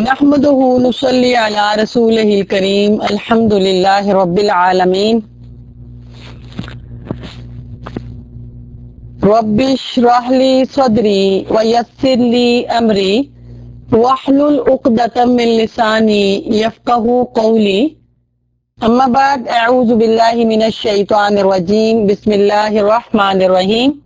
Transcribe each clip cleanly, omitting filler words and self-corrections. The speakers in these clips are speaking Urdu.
نحمده نصلي على رسوله الكريم الحمد لله رب العالمين رب اشرح لي صدري ويسر لي أمري واحلل عقدة من لساني يفقهوا قولي أما بعد أعوذ بالله من الشيطان الرجيم بسم الله الرحمن الرحيم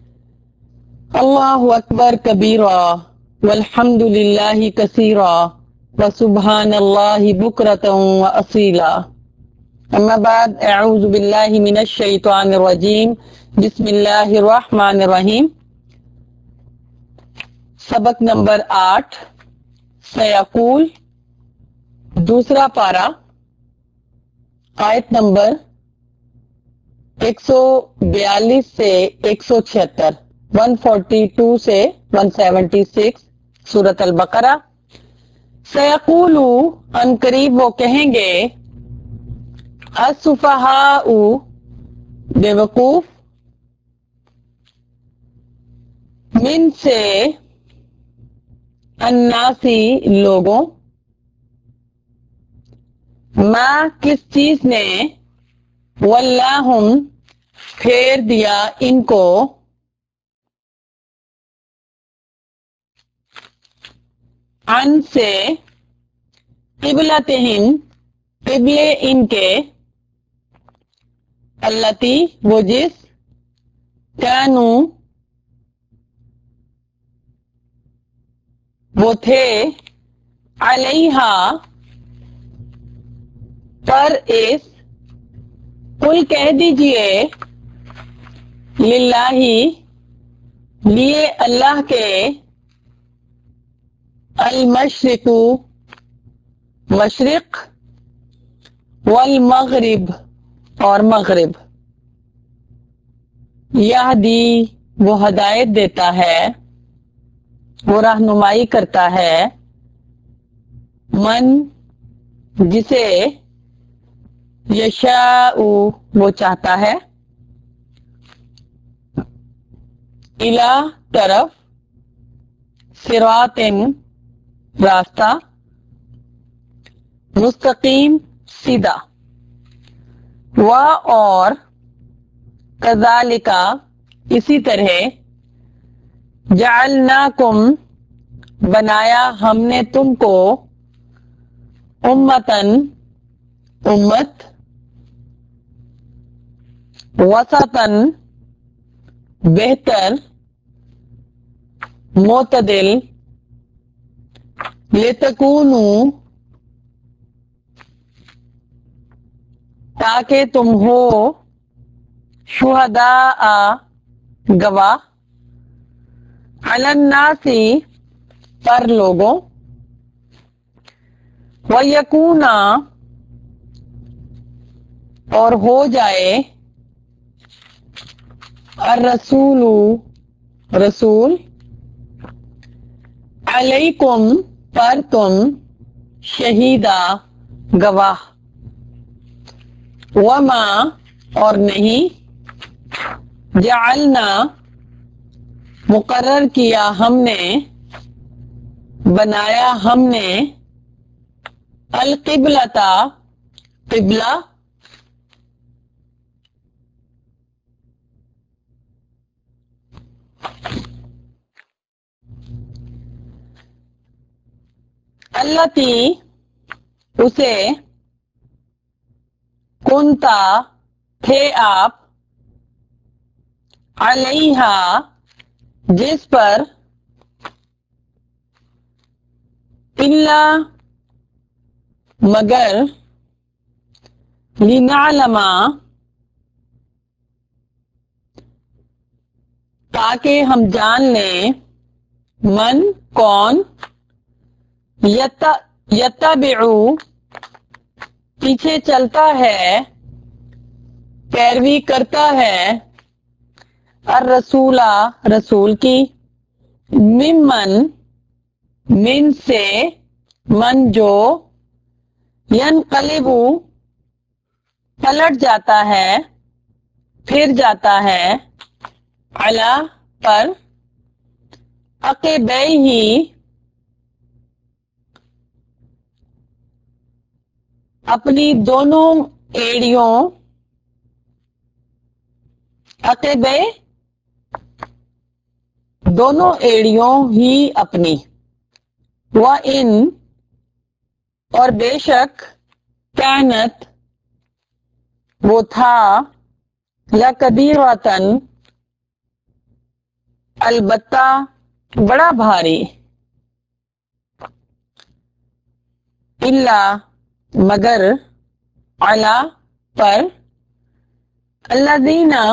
الله أكبر كبيرا والحمد لله كثيرا وسبحان الله بكرة وأصيلا أما بعد أعوذ بالله من الشيطان الرجيم بسم الله الرحمن الرحيم سبق نمبر 8 سیقول دوسرا پارا آیت نمبر 142 سے 176 142 سے 176 سورۃ البقرہ سیقولو ان قریب وہ کہیں گے السفہاء بے وقوف من سے الناسی لوگوں ما کس چیز نے واللہم پھیر دیا ان کو ان سے قبلتہم قبلے ان کے التی وہ جس کانو وہ تھے علیہا پر اس قل کہہ دیجئے للہ لیے اللہ کے المشرق مشرق والمغرب اور مغرب یہدی وہ ہدایت دیتا ہے وہ رہنمائی کرتا ہے من جسے یشاء وہ چاہتا ہے الی طرف صراط راستہ مستقیم سیدھا و اور کذالک اسی طرح جعلناکم بنایا ہم نے تم کو امتن امت وسطن بہتر معتدل لتکونو تاکہ تم ہو شہداء گواہ علی الناس پر لوگوں ویکون اور ہو جائے الرسول رسول علیکم پر تم شہیدہ گواہ وما اور نہیں جعلنا مقرر کیا ہم نے بنایا ہم نے القبلۃ قبلہ التی اسے کنتا تھے آپ علیہا جس پر الا مگر لنعلم تاکہ ہم جان لیں من کون یتبعو پیچھے چلتا ہے پیروی کرتا ہے الرسول رسول کی ممن من سے من جو ینقلب پلٹ جاتا ہے پھر جاتا ہے علی پر عقبیہ اپنی دونوں ایڑیوں عقبے دونوں ایڑیوں ہی اپنی وَإِن اور بے شک کانت وہ تھا لَکَبِیرَۃً البتہ بڑا بھاری الا مگر علی پر الذین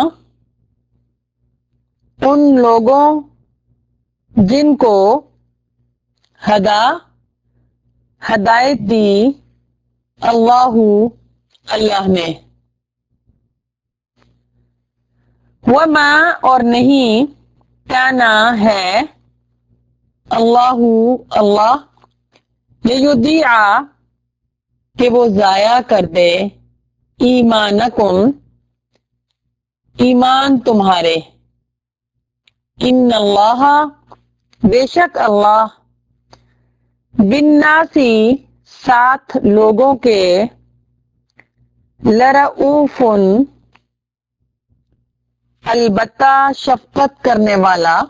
ان لوگوں جن کو ہدایت دی اللہ نے وما اور نہیں کانا ہے اللہ لیضیع کہ وہ ضائع کر دے ایمانکم ایمان تمہارے ان اللہ بے شک اللہ بالناسی ساتھ لوگوں کے لرؤوف البتہ شفقت کرنے والا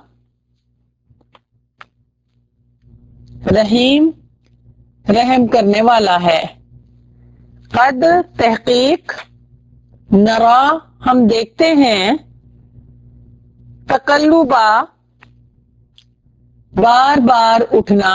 رحیم رحم کرنے والا ہے قد تحقیق نرا ہم دیکھتے ہیں تقلبا بار بار اٹھنا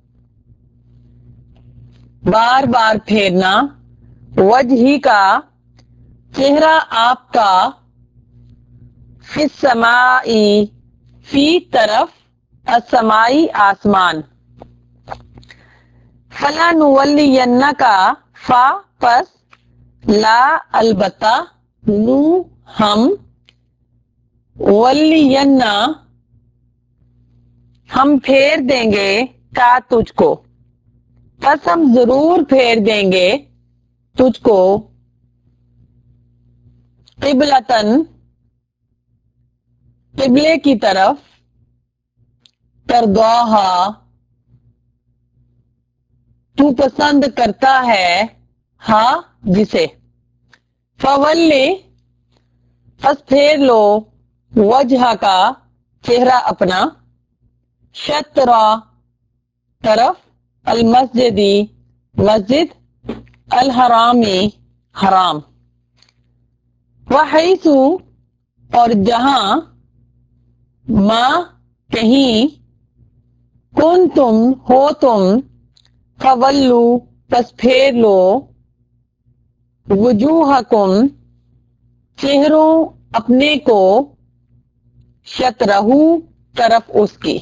بار بار پھیرنا وجہی کا چہرہ آپ کا فی السمائی فی طرف السمائی آسمان فَلَنُوَلِّيَنَّكَ فا پس لا البتہ نو ہم ولینا ہم پھیر دیں گے کا تجھ کو پس ہم ضرور پھیر دیں گے تجھ کو قبلتن قبلے کی طرف ترضاہا تو پسند کرتا ہے ہاں جسے فولی پس پھیر لو وجہ کا چہرہ اپنا شطرا طرف المسجدی مسجد الحرامی حرام وحیثو اور جہاں ما کہیں کن تم ہو تم فولو پس پھیر لو وجوہکم چہروں اپنے کو شطرہو طرف اس کی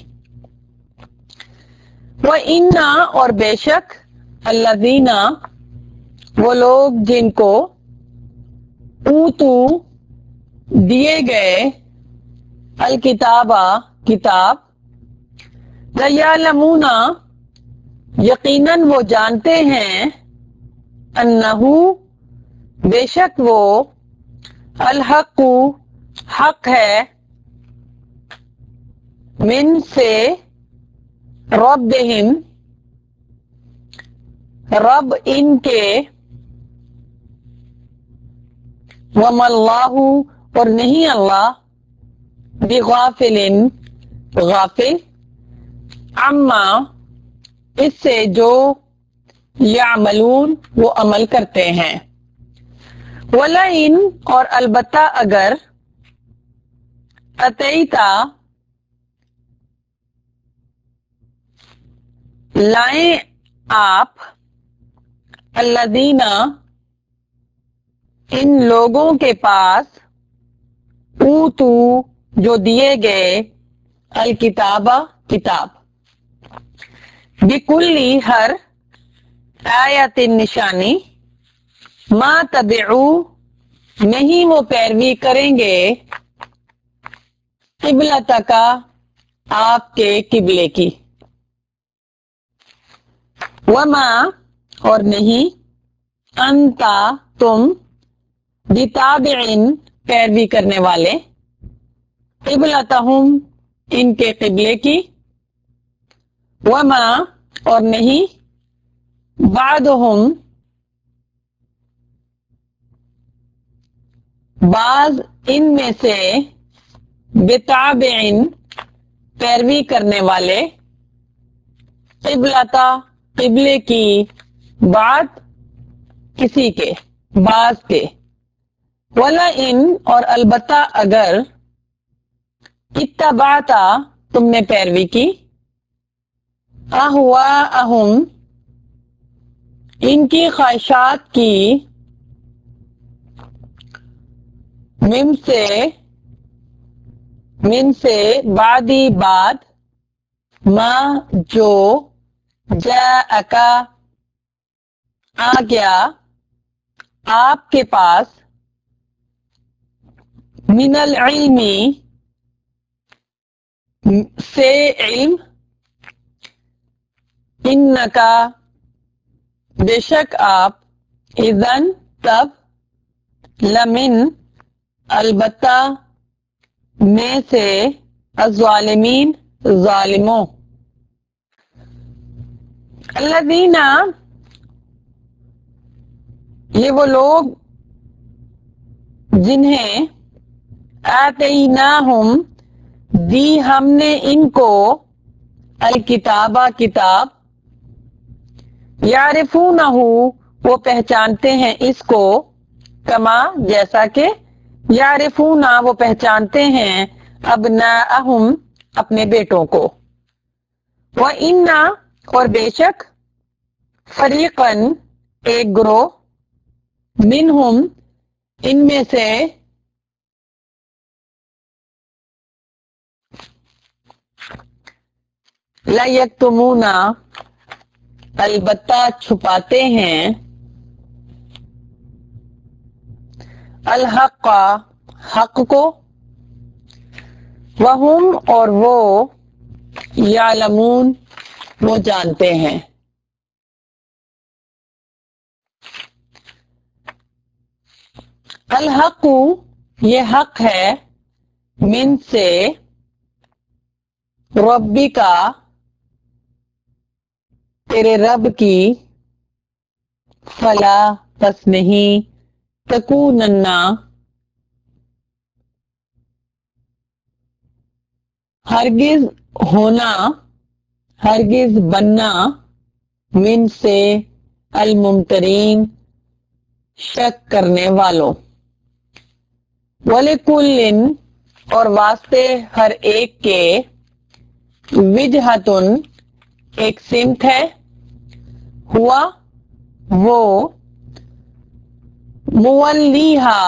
وَإِنَّا اور بے شک الذین وہ لوگ جن کو اوتو دیے گئے الکتابہ کتاب لیعلمون یقیناً وہ جانتے ہیں انہو بے شک وہ الحق حق ہے من سے ربہم رب ان کے وما اللہ اور نہیں اللہ بغافل غافل عما اس سے جو یعملون وہ عمل کرتے ہیں وَلَئِن اور البتہ اگر اتیتا لائیں آپ الذین ان لوگوں کے پاس اوتو جو دیے گئے الکتابہ کتاب بکلی ہر آیت نشانی ما تبعو نہیں وہ پیروی کریں گے قبلتک آپ کے قبلے کی وما اور نہیں انتا تم بتابعن پیروی کرنے والے قبلتہم ان کے قبلے کی وما اور نہیں بعدہم بعض ان میں سے بتابعن پیروی کرنے والے قبلتا قبلے کی بعد کسی کے بعض کے ولا ان اور البتہ اگر اتبعتا تم نے پیروی کی اہواءہم ان کی خواہشات کی من سے بعدی بعد ما جو جاءکا آ گیا آپ کے پاس من العلم سے علم انکا بے شک آپ اذن تب لمن البتہ میں سے الظالمین ظالموں الذین یہ وہ لوگ جنہیں آتیناہم دی ہم نے ان کو الکتابہ کتاب یعرفونہ وہ پہچانتے ہیں اس کو کما جیسا کہ یعرفونہ وہ پہچانتے ہیں ابناءہم اپنے بیٹوں کو وَإِنَّ اور بے شک فریقاً ایک گروہ منہم ان میں سے لَیَکْتُمُونَ البتہ چھپاتے ہیں الحق حق کو وہم اور وہ یعلمون وہ جانتے ہیں الحق یہ حق ہے من سے ربی کا تیرے رب کی فلا پس نہیں تکوننا ہرگز ہونا ہرگز بننا من سے الممترین شک کرنے والوں وَلِكُلٍّ اور واسطے ہر ایک کے وجہتن ایک سمت ہے ہوا وہ مولیہا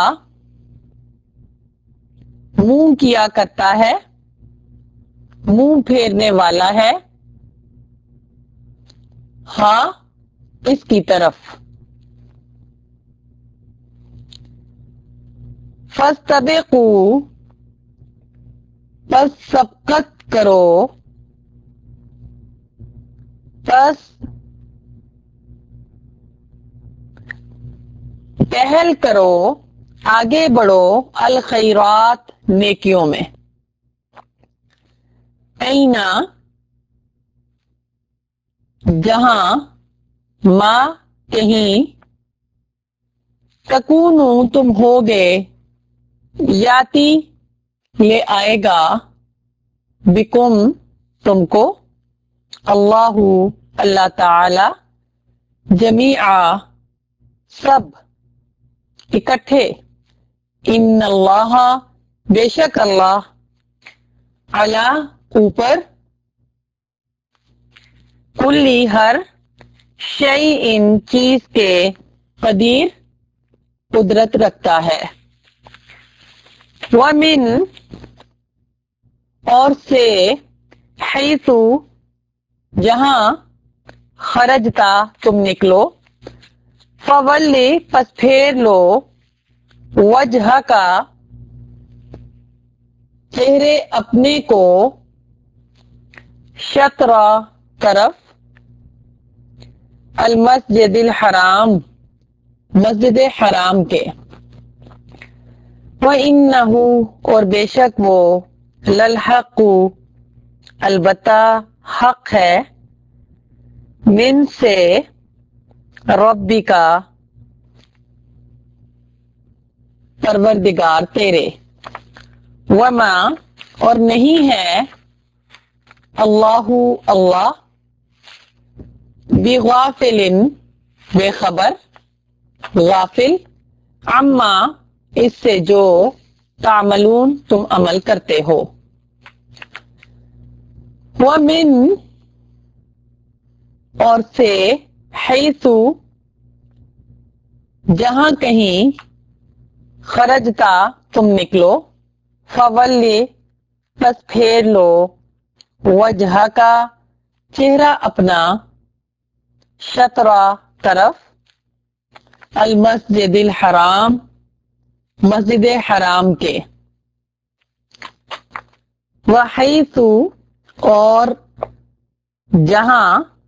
منہ کیا کرتا ہے منہ پھیرنے والا ہے ہاں اس کی طرف فاستبقوا پس سبقت کرو پس پہل کرو آگے بڑھو الخیرات نیکیوں میں اینا جہاں ماں کہیں تکونو تم ہوگے یاتی لے آئے گا بکم تم کو اللہ تعالی جمیعا سب اکٹھے ان اللہ بے شک اللہ علی اوپر کلی ہر شیء چیز کے قدیر قدرت رکھتا ہے ومن اور سے حیث جہاں خرجتا تم نکلو فولی پس پھیر لو وجہ کا چہرے اپنے کو شطر طرف المسجد الحرام مسجد حرام کے وَإِنَّهُ اور بے شک وہ للحق البتہ حق ہے من سے ربی کا پروردگار تیرے، وما اور نہیں ہے اللہ اللہ بغافل بے خبر، غافل عما اس سے جو تعملون تم عمل کرتے ہو، ومن اور سے حیث جہاں کہیں خرجتا تم نکلو، فولی پس پھیر لو، وجہ کا چہرہ اپنا، شطرہ طرف، المسجد الحرام مسجد حرام کے، وحیث اور جہاں،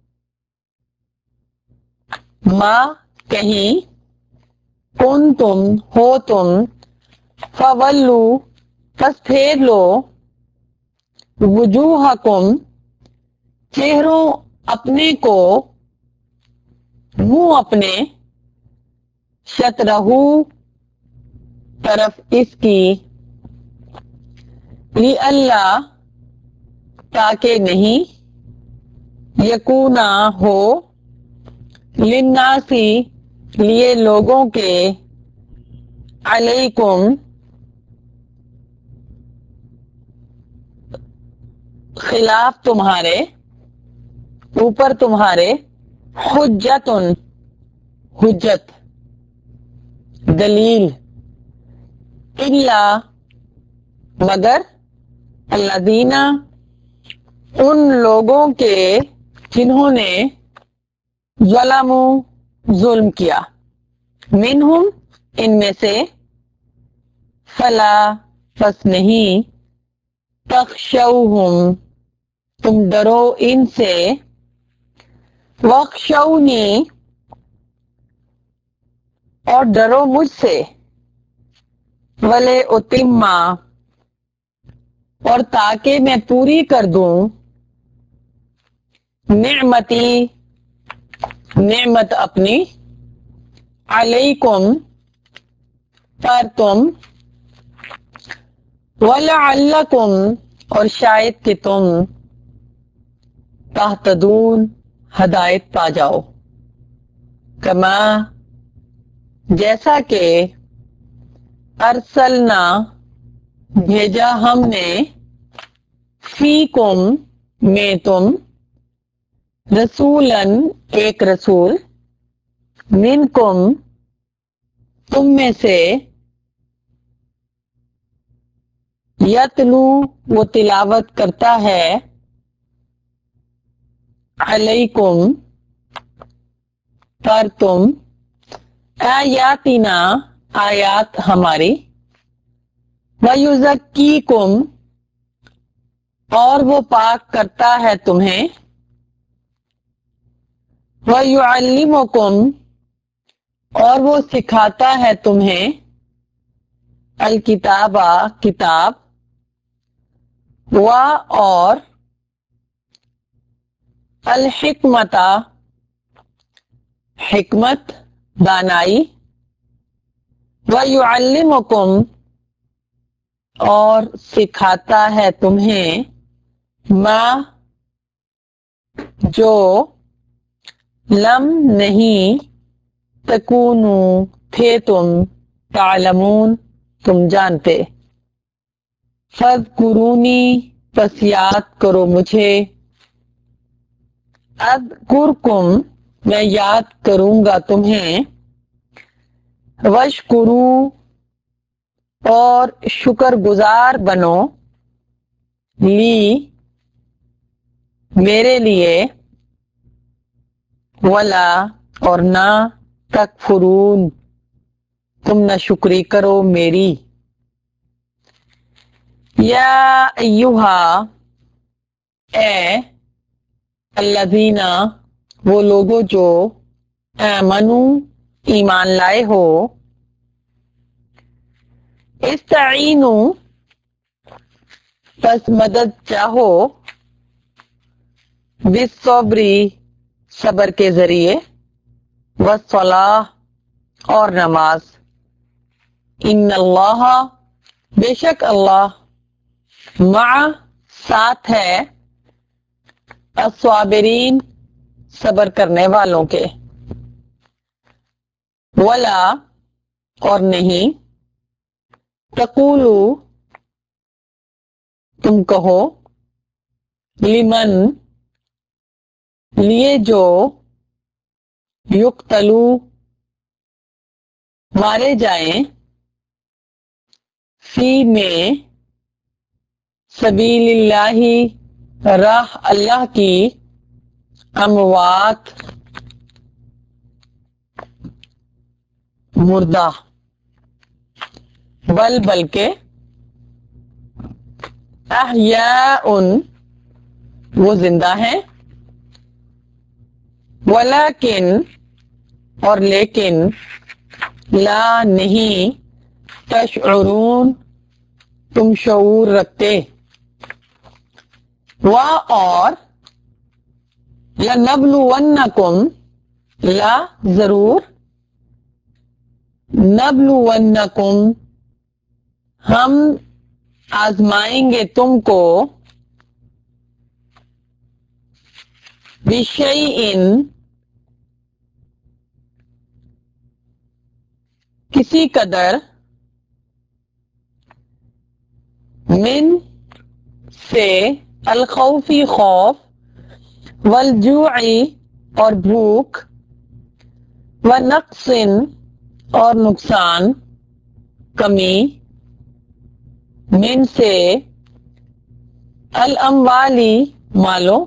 ما کہیں، کن تم ہو تم، فولو پس پھیر لو، وجوہکم چہروں اپنے کو، منہ اپنے، شطرہ طرف اس کی، لئلا تاکہ نہیں، یکونا ہو، للناسی لیے لوگوں کے، علیکم خلاف تمہارے، اوپر تمہارے، حجتن حجت، دلیل، الا مگر، الذین ان لوگوں کے جنہوں نے ظلموا ظلم کیا، منہم ان میں سے، فلا پس نہیں، تخشوہم تم ڈرو ان سے، واخشونی اور ڈرو مجھ سے، ولأتم اور تاکہ میں پوری کر دوں، نعمتی نعمت اپنی، علیکم پر تم، ولعلکم اور شاید کہ تم، تہتدون ہدایت پا جاؤ، کما جیسا کہ ارسلنا بھیجا ہم نے، فیکم میں تم، رسولاً ایک رسول، منکم تم میں سے، یتلو وہ تلاوت کرتا ہے، علیکم پر تم، آیاتنا آیات ہماری، ویزکیکم اور وہ پاک کرتا ہے تمہیں، ویعلمکم اور وہ سکھاتا ہے تمہیں، الکتابہ کتاب، و اور، الحکمتہ حکمت دانائی، ویعلمکم اور سکھاتا ہے تمہیں، ما جو لم نہیں، تکونو تھے تم، تعلمون تم جانتے، فاذکرونی پس یاد کرو مجھے، اذکرکم میں یاد کروں گا تمہیں، واشکرو اور شکر گزار بنو، لی میرے لیے، ولا اور نہ، تکفرون تم نہ شکری کرو میری، یا ایہا اے، الذین وہ لوگوں جو، آمنو ایمان لائے ہو، استعینوا پس مدد چاہو، بالصبر صبر کے ذریعے، والصلاۃ اور نماز، ان اللہ بے شک اللہ مع ساتھ ہے الصابرین صبر کرنے والوں کے ولا اور نہیں تقولو تم کہو لمن لیے جو یقتلو مارے جائیں فی میں سبیل اللہ راہ اللہ کی اموات مردہ بلکہ احیاء وہ زندہ ہیں ولیکن اور لیکن لا نہیں تشعرون تم شعور رکھتے اور لنبلونکم لا ضرور نبلونکم ہم آزمائیں گے تم کو بشیء کسی قدر من سے الخوفی خوف والجوع اور بھوک ونقص اور نقصان کمی من سے الاموالی مالوں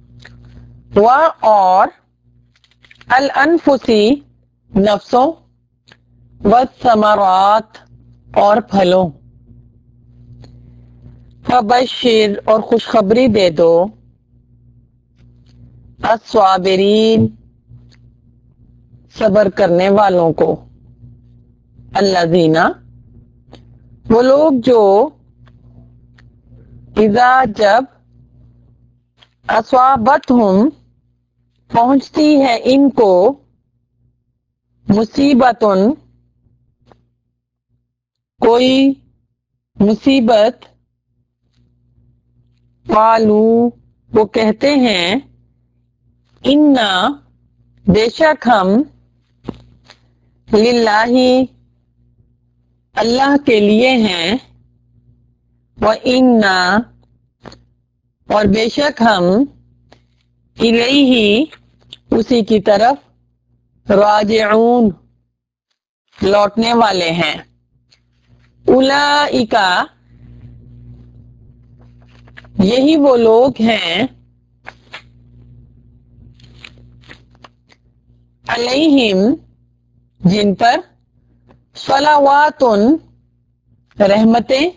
اور الانفسی نفسوں والثمرات اور پھلوں فبشر اور خوشخبری دے دو الصابرین صبر کرنے والوں کو الذین وہ لوگ جو اذا جب اصابتہم پہنچتی ہے ان کو مصیبتن کوئی مصیبت قالو وہ کہتے ہیں انا بے شک ہم للہ اللہ کے لیے ہیں وَإِنَّا اور بے شک ہم الیہ اسی کی طرف راجعون لوٹنے والے ہیں اولئک یہی وہ لوگ ہیں علیہم جن پر صلوات رحمتیں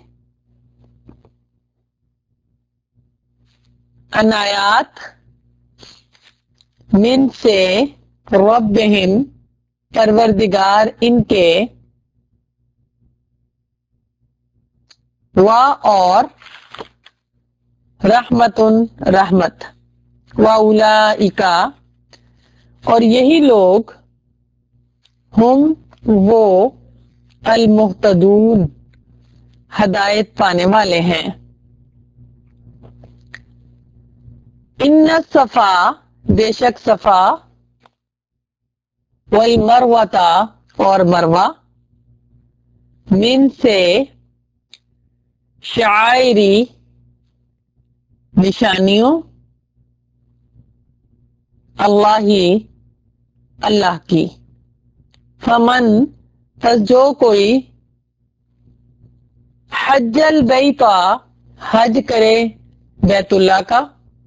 عنایات من سے ربہم پروردگار ان کے اور رحمت رحمت واولئک اور یہی لوگ ہم وہ المہتدون ہدایت پانے والے ہیں ان الصفا بے شک صفا والمروہ اور مروہ من سے شعائری نشانیوں اللہ کی فمن پس جو کوئی حج البیت حج کرے بیت اللہ کا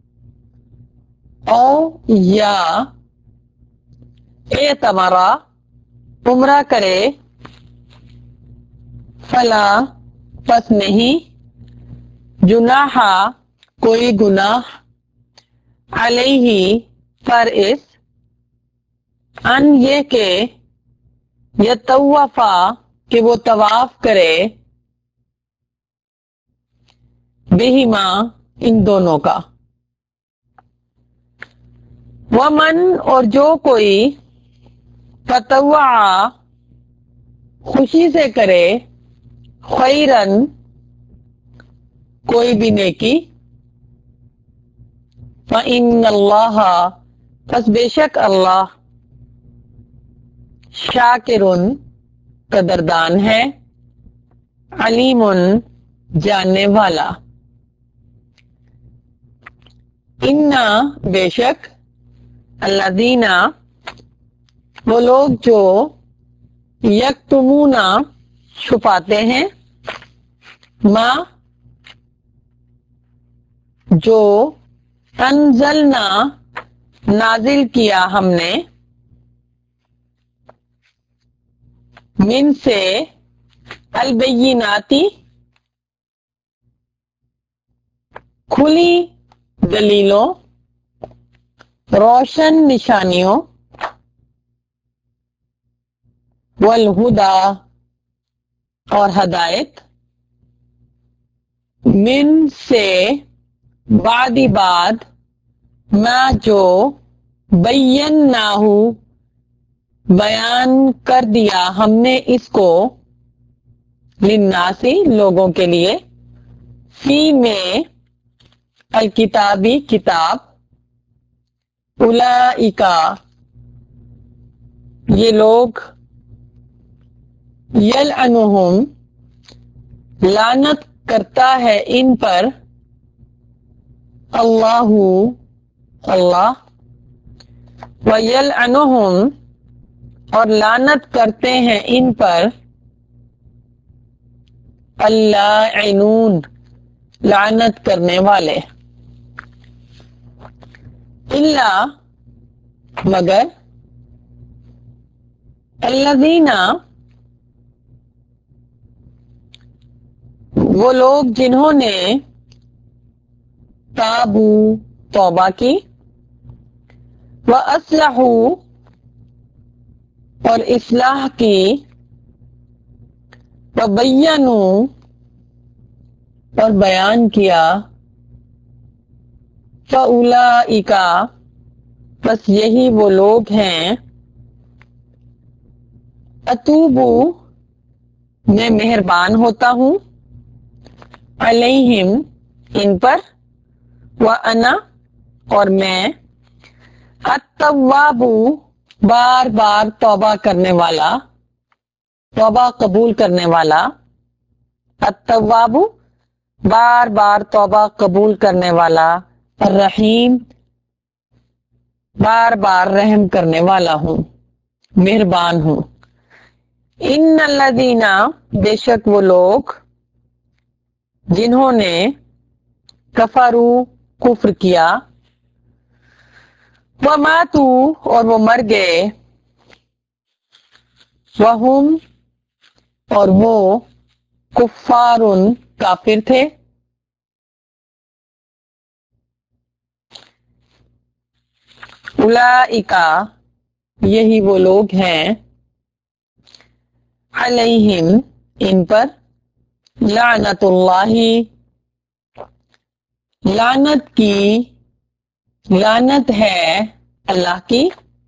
او یا اعتمرا عمرہ کرے فلا پس نہیں جناح کوئی گناہ علیہ پر اس ان یہ کہ یطوفا کہ وہ طواف کرے بہما ان دونوں کا ومن اور جو کوئی تطوع خوشی سے کرے خیرن کوئی بھی نیکی فإن اللہ پس بے شک اللہ شاکرن قدردان ہے علیم جاننے والا انا بے شک الذین وہ لوگ جو یکتمون چھپاتے ہیں ما جو انزلنا نازل کیا ہم نے من سے البیناتی کھلی دلیلوں روشن نشانیوں والہدا اور ہدایت من سے بعد ما جو بیناہو بیان کر دیا ہم نے اس کو للناسی لوگوں کے لیے فی میں الکتابی کتاب اولئک یہ لوگ یلعنہم لعنت کرتا ہے ان پر اللہ ویلعنہم اور لعنت کرتے ہیں ان پر اللاعنون لعنت کرنے والے الا مگر الذین وہ لوگ جنہوں نے تابو توبہ کی واصلحوا اور اصلاح کی وبینوا اور بیان کیا فاولئک بس یہی وہ لوگ ہیں اتوبو میں مہربان ہوتا ہوں علیہم ان پر وانا اور میں التواب بار بار توبہ کرنے والا توبہ قبول کرنے والا التواب بار بار توبہ قبول کرنے والا الرحیم بار بار رحم کرنے والا ہوں مہربان ہوں ان الذین بے شک وہ لوگ جنہوں نے کفرو کفر کیا وماتوا اور وہ مر گئے وہم اور وہ کفارن کافر تھے اولئک یہی وہ لوگ ہیں علیہم ان پر لعنت اللہ لعنت ہے اللہ کی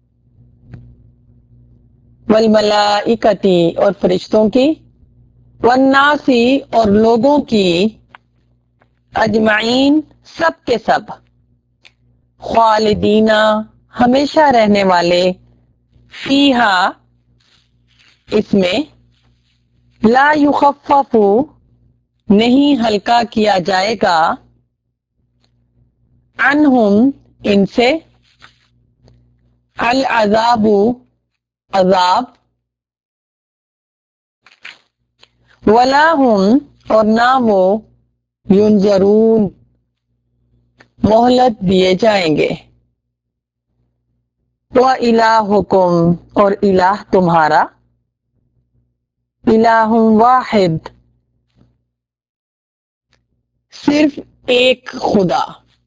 والملائکتی اور فرشتوں کی والناسی اور لوگوں کی اجمعین سب کے سب خالدین ہمیشہ رہنے والے فیہا اس میں لا یخفف نہیں ہلکا کیا جائے گا عنہم ان سے العذاب عذاب ولا ہم اور نہ وہ ینظرون مہلت دیے جائیں گے وَإِلَٰهُكُمْ اور الہ تمہارا الہ واحد صرف ایک خدا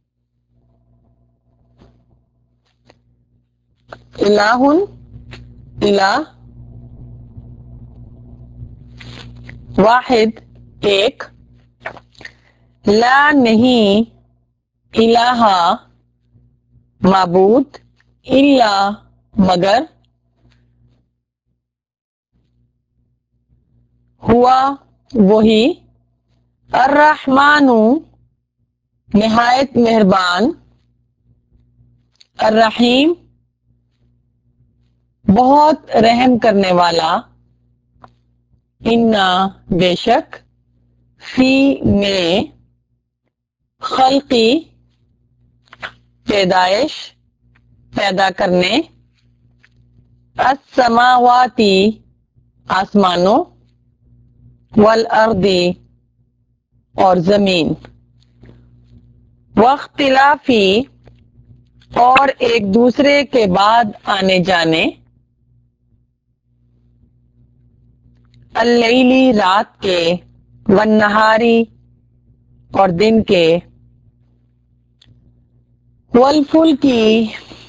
الہ واحد ایک لا نہیں الہ معبود الا مگر ہوا وہی، الرحمن نہایت مہربان، الرحیم بہت رحم کرنے والا، انا بے شک، فی میں، خلقی پیدائش پیدا کرنے، السماواتی آسمانوں، والارضی اور زمین، واختلافی اور ایک دوسرے کے بعد آنے جانے، اللیلی رات کے، والنہاری اور دن کے، والفلکی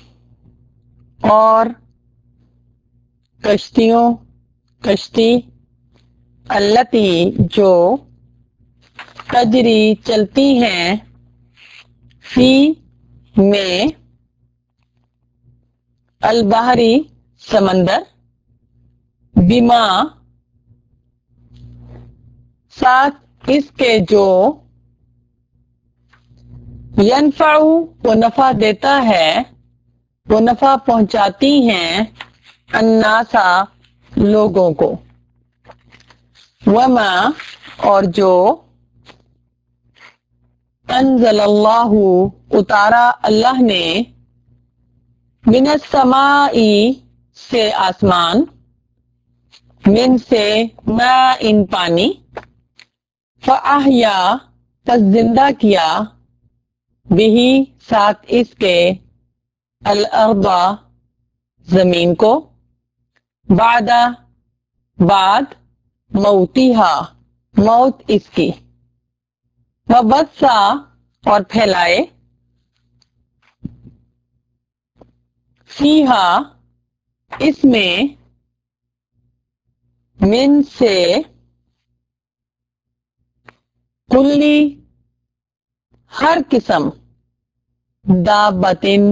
اور کشتی، التی جو، تجری چلتی ہیں، فی میں، البحری سمندر، بما ساتھ اس کے جو، ینفع وہ نفع دیتا ہے، وہ نفع پہنچاتی ہیں، الناسا لوگوں کو، وما اور جو، انزل اللہ اتارا اللہ نے، من السماء سے آسمان، من سے ماء پانی، فاحیا پس زندہ کیا، بہی ساتھ اس کے، الارض زمین کو، بعد موتیہا موت اس کی، وبثا اور پھیلائے، فیہا اس میں، من سے کلی ہر قسم، دابتن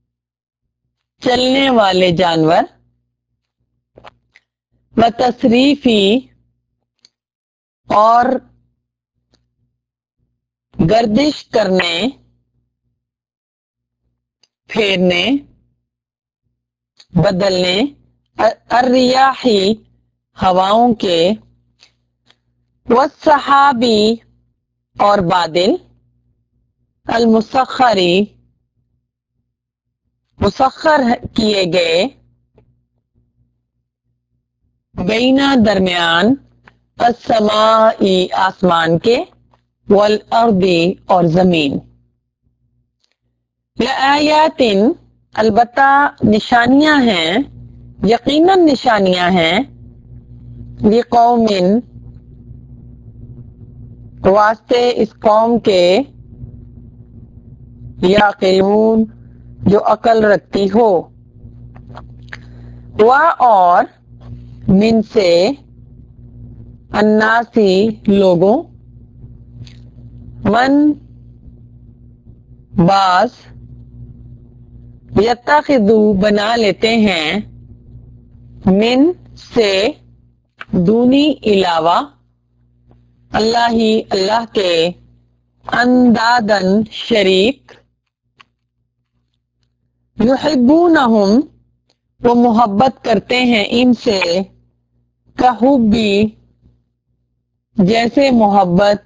چلنے والے جانور، وتصریفی اور گردش کرنے پھیرنے بدلنے، الریاحی ہواؤں کے، والسحابی اور بادل، المسخری مسخر کیے گئے، بینا درمیان، السماء آسمان کے، والارض اور زمین، لآیات البتہ نشانیاں ہیں، یقیناً نشانیاں ہیں، لقوم واسطے اس قوم کے، یعقلون جو عقل رکھتی ہو، اور من سے، الناسی لوگوں، من بعض، یتخذ بنا لیتے ہیں، من سے دونی علاوہ، اللہ کے، اندادن شریک، یحبونہم وہ محبت کرتے ہیں ان سے، کحبی جیسے محبت،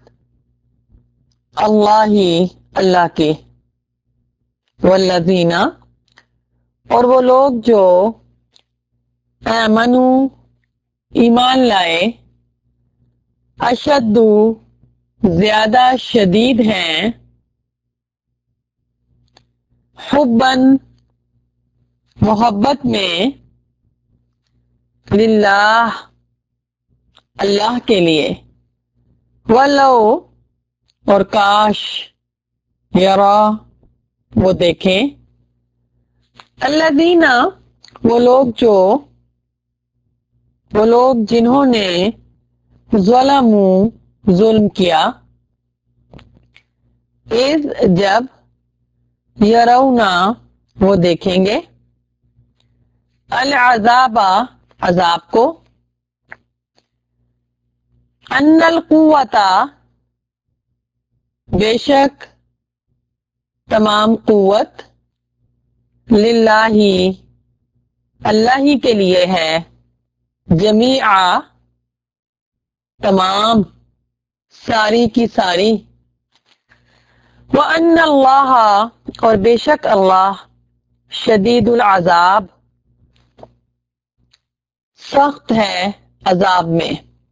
اللہ کے، والذین اور وہ لوگ جو، آمنو ایمان لائے، اشد زیادہ شدید ہیں، حباً محبت میں، للہ اللہ کے لیے، ولو اور کاش، یرا وہ دیکھیں، الذین وہ لوگ جنہوں نے، ظلموا ظلم کیا، اذ جب، یرونا وہ دیکھیں گے، العذاب عذاب کو، ان القوة بے شک تمام قوت للہ اللہ ہی کے لیے ہے، جمیعا تمام، ساری کی ساری، وَأَنَّ اللَّهَ اور بے شک اللہ شدید العذاب سخت ہے عذاب میں،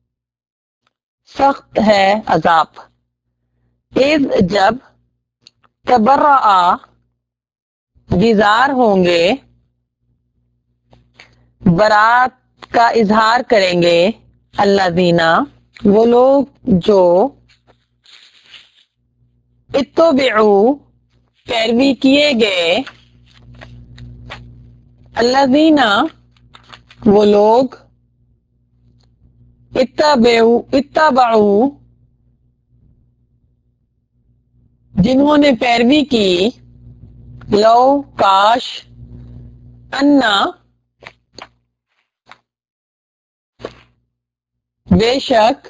سخت ہے عذاب، اذ جب تبرآ بیزار ہوں گے، برات کا اظہار کریں گے، الذین وہ لوگ جو اتبعوا پیروی کیے گئے، الذین وہ لوگ اتبعوا جنہوں نے پیروی کی، لو کاش، انا بے شک،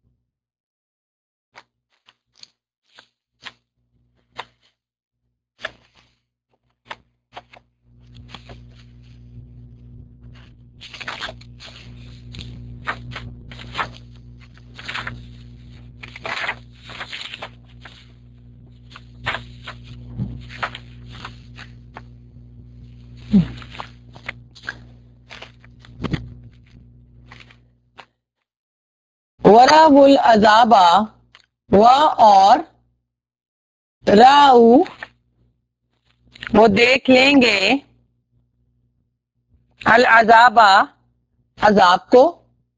وَرَاوُا الْعَذَابَ اور راؤ وہ دیکھ لیں گے، العذاب عذاب کو،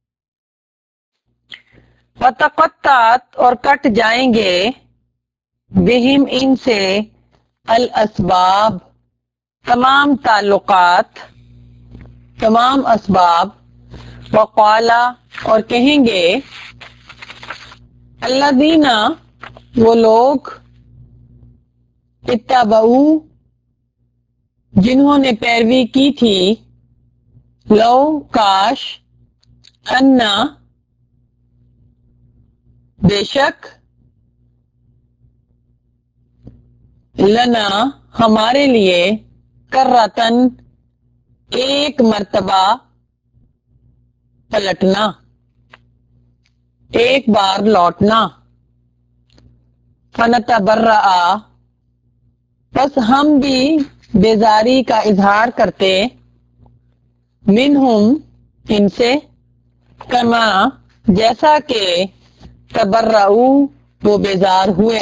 وَتَقَطَّعَتْ اور کٹ جائیں گے، بہم ان سے، الاسباب تمام تعلقات، تمام اسباب، وقالا اور کہیں گے، الذین وہ لوگ اتبعوا جنہوں نے پیروی کی تھی، لو کاش، انا بے شک، لنا ہمارے لیے، کرتن ایک مرتبہ پلٹنا، ایک بار لوٹنا، فنتبرأ بس ہم بھی بیزاری کا اظہار کرتے، منہم ان سے، کما جیسا کہ تبرؤ وہ بیزار ہوئے،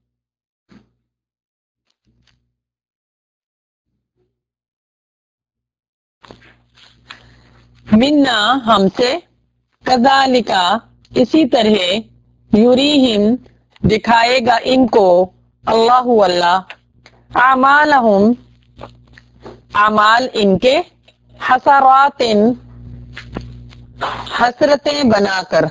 منا ہم سے، کذالک اسی طرح، یریہم دکھائے گا ان کو، اللہ اعمالہم اعمال ان کے، حسرات حسرتیں بنا کر،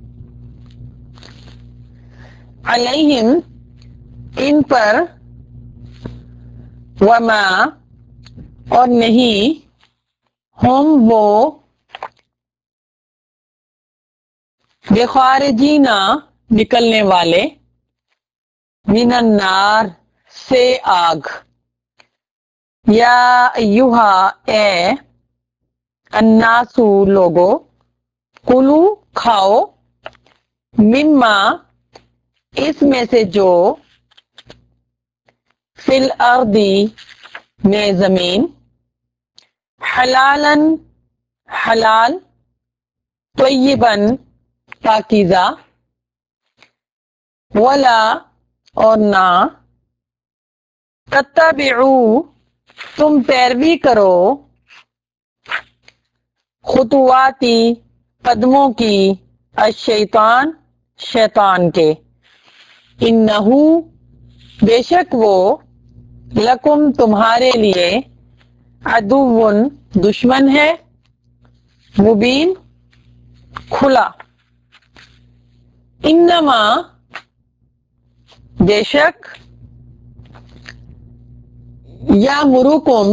علیہم ان پر، وما اور نہیں، ہم وہ بخارجین نکلنے والے، من النار سے آگ، یا ایہا اے الناسو لوگو، کلو کھاؤ، مما اس میں سے جو، فی الارض میں زمین، حلالن حلال، طیبن پاکیزہ، ولا اور نہ، تتبعوا تم پیروی کرو، خطواتی قدموں کی، الشیطان شیطان کے، انہو بے شک وہ، لکم تمہارے لیے، عدوٌ دشمن ہے، مبین کھلا، انما بے شک، یامرکم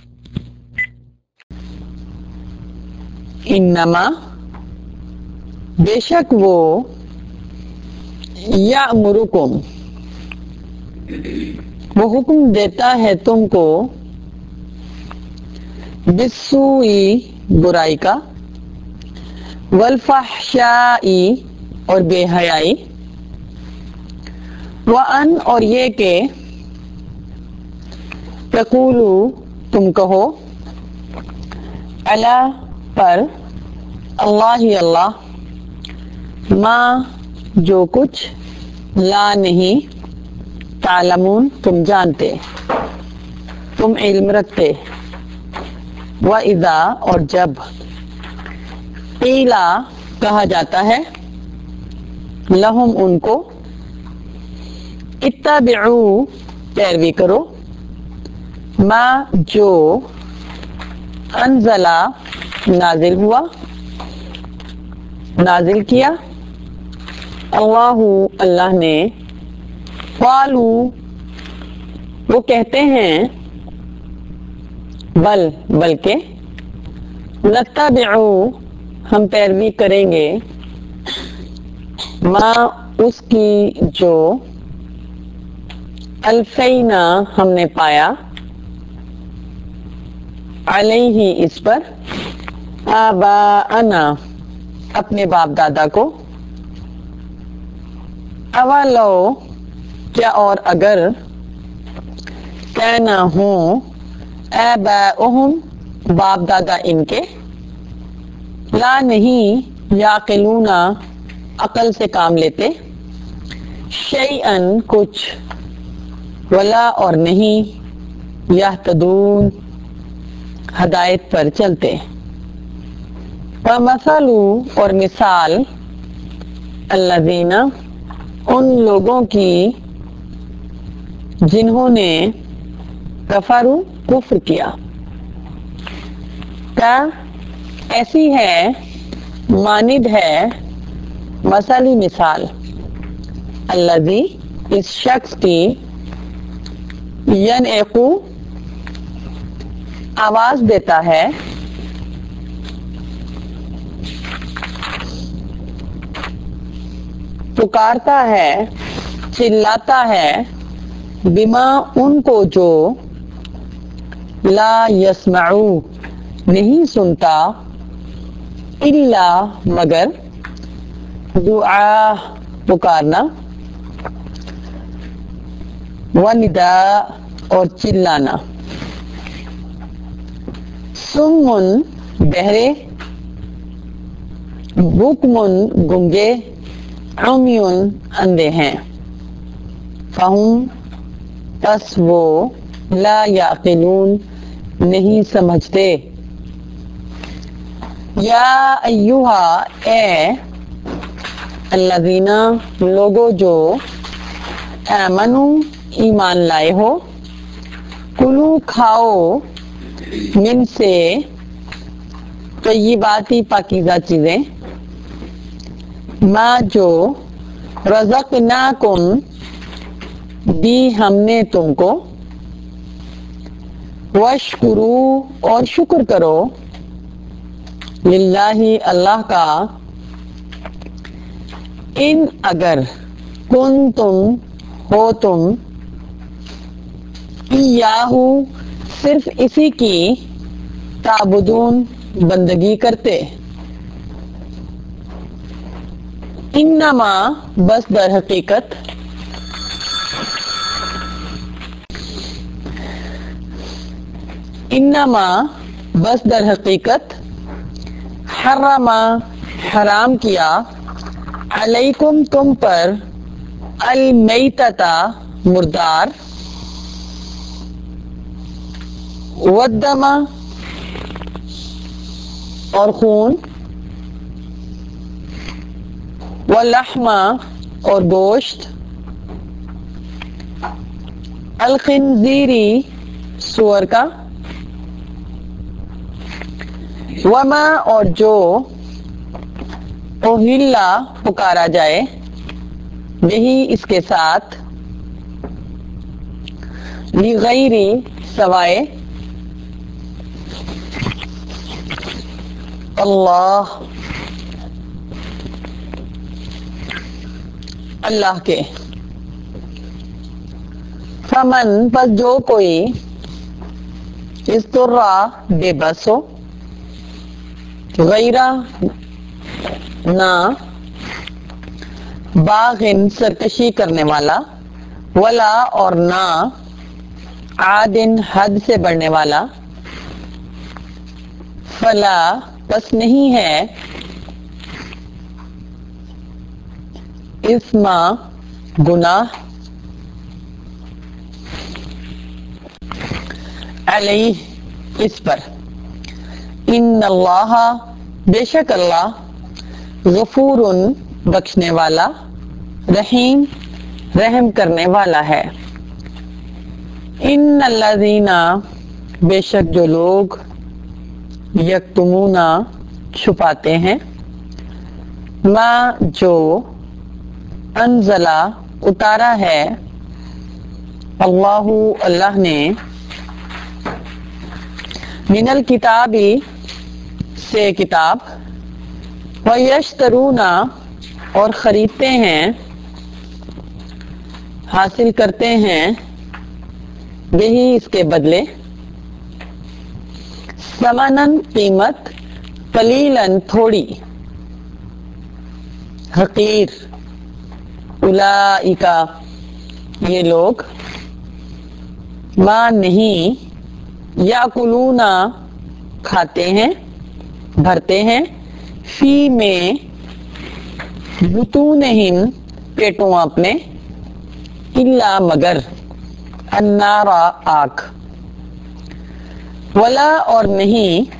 انما بے شک وہ یأمرکم وہ حکم دیتا ہے تم کو بالسوء برائی کا، والفحشاء اور بے حیائی، وان اور یہ کہ تقولو تم کہو، علی پر، اللہ اللہ، ما جو کچھ، لا نہیں، تعلمون تم جانتے، تم علم رکھتے، وَإِذَا اور جب، قیلا کہا جاتا ہے، لہم ان کو، اتبعوا پیروی کرو، ما جو انزلا نازل ہوا، نازل کیا، اللہ اللہ نے، قالو وہ کہتے ہیں، بلکہ، نتبع ہم پیروی کریں گے، ما اس کی جو، الفینا ہم نے پایا، علیہ اس پر، آباءنا اپنے باپ دادا کو، اولو کیا اور اگر، کہنا ہوں، آباؤہم باپ دادا ان کے، لا نہیں، یعقلون عقل سے کام لیتے، شیئن کچھ، ولا اور نہیں، یہتدون ہدایت پر چلتے، ومثل اور مثال، الذین ان لوگوں کی، جنہوں نے کفروا کفر کیا، کا ایسی ہے، مانند ہے، مثلی مثال، الذی اس شخص کی، ینعق آواز دیتا ہے، پکارتا ہے، چلاتا ہے، بما ان کو جو، لا یسمعو نہیں سنتا، الا مگر، دعا پکارنا، ونداء اور چلانا، صم بہرے، بکم گنگے، عمی اندھے ہیں، فہم پس وہ، لا یعقلون نہیں سمجھتے، یا ایہا اے، الذین لوگو جو، آمنو ایمان لائے ہو، کلو کھاؤ، من سے، طیباتی پاکیزہ چیزیں، ما جو، رزقناکم دی ہم نے تم کو، واشکرو اور شکر کرو، للہ اللہ کا، ان اگر، کن تم ہو تم، ایاہو صرف اسی کی، تعبدون بندگی کرتے، انما بس در حقیقت، انما بس در حقیقت، حرم حرام کیا، علیکم تم پر، المیتۃ مردار، والدم اور خون، واللحم اور گوشت، الخنزیری سور کا، وما اور جو، اوہلا پکارا جائے، یہی اس کے ساتھ، لغیر سوائے، اللہ اللہ کے. فمن پس جو کوئی استرا بے بس ہو، غیرہ نہ باغن سرکشی کرنے والا، ولا اور نہ عادن حد سے بڑھنے والا، فلا پس نہیں ہے اسما گناہ علیہ اس پر. ان اللہ بے شک اللہ غفور بخشنے والا، رحیم رحم کرنے والا ہے. ان الذین بے شک جو لوگ یکتمون چھپاتے ہیں، ما جو انزلہ اتارا ہے، اللہ اللہ نے، من الکتاب سے کتاب، ویشترون اور خریدتے ہیں، حاصل کرتے ہیں، یہی اس کے بدلے، ثمناً قیمت، قلیلاً تھوڑی، حقیر، اولئک یہ لوگ، ما نہیں، یاکلون کھاتے ہیں بھرتے ہیں، فی میں بطونہم پیٹوں اپنے، الا مگر، النار آگ، ولا اور نہیں،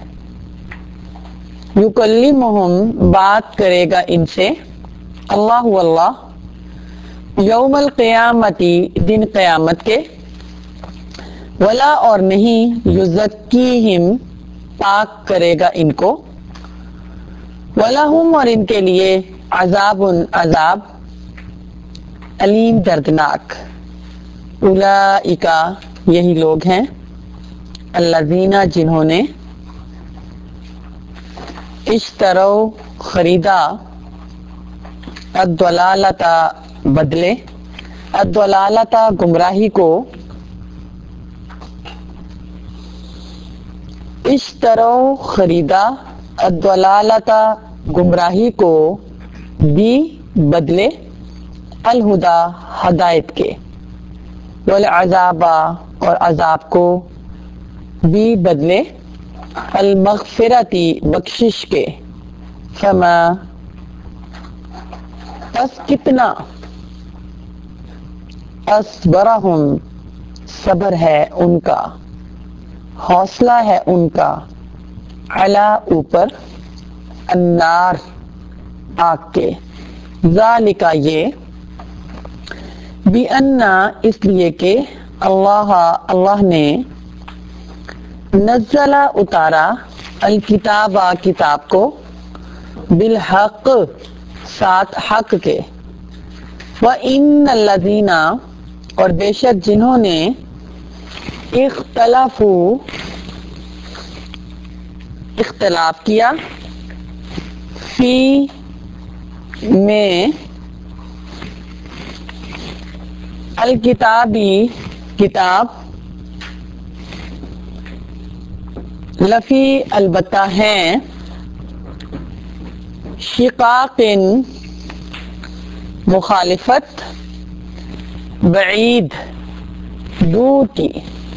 یکلمہم بات کرے گا ان سے، اللہ اللہ، یوم القیامتی دن قیامت کے، ولا اور نہیں، یزکیہم پاک کرے گا ان کو، وَلَهُمْ اور ان کے لیے، عذاب عذاب، علیم دردناک. اولئک یہی لوگ ہیں، الذین جنہوں نے، اشتروا خریدا، الضلالۃ بدلے، الضلالۃ گمراہی کو، اشتروا خریدا، الضلالۃ گمراہی کو، بھی بدلے، الہدی ہدایت کے، والعذاب اور عذاب کو، بھی بدلے، المغفرتی بخشش کے، فما پس کتنا، اصبرہم صبر ہے ان کا، حوصلہ ہے ان کا، علی اوپر، النار آگ کے، ذالک یہ، بِأَنَّ اس لیے کہ، اللہ نے، نزل اتارا، الکتاب کتاب کو، بالحق ساتھ حق کے، وَإِنَّ الَّذِينَ اور بے شک جنہوں نے، اختلافوا اختلاف کیا، فی میں، الکتابی کتاب، لفی البتہ ہیں، شقاق مخالفت، بعید دور کی،